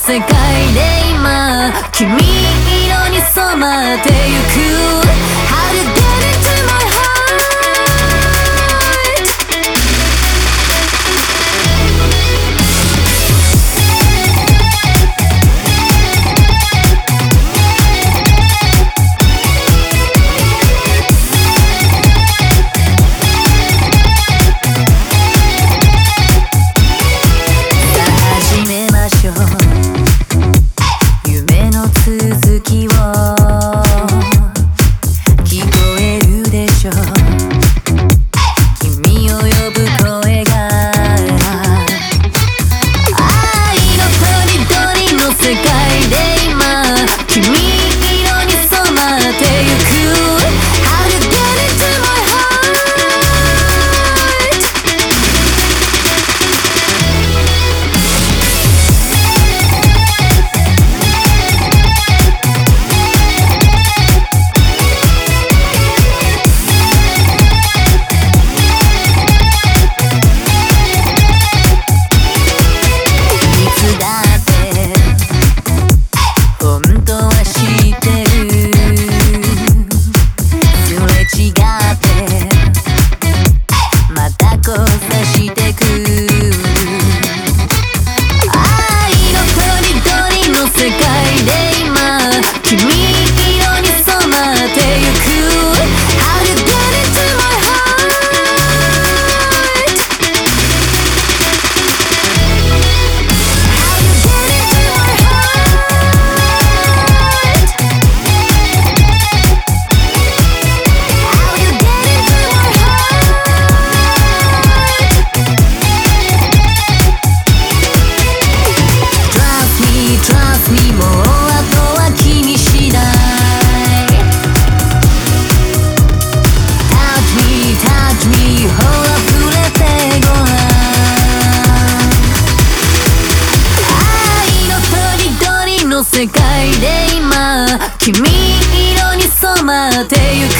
世界で今君色に染まってゆく How to get into my heart続きを聞こえるでしょう君を呼ぶ声が愛のとりどりの世界で今君色に染まってゆく How to get into my heart世界で今君色に染まってゆく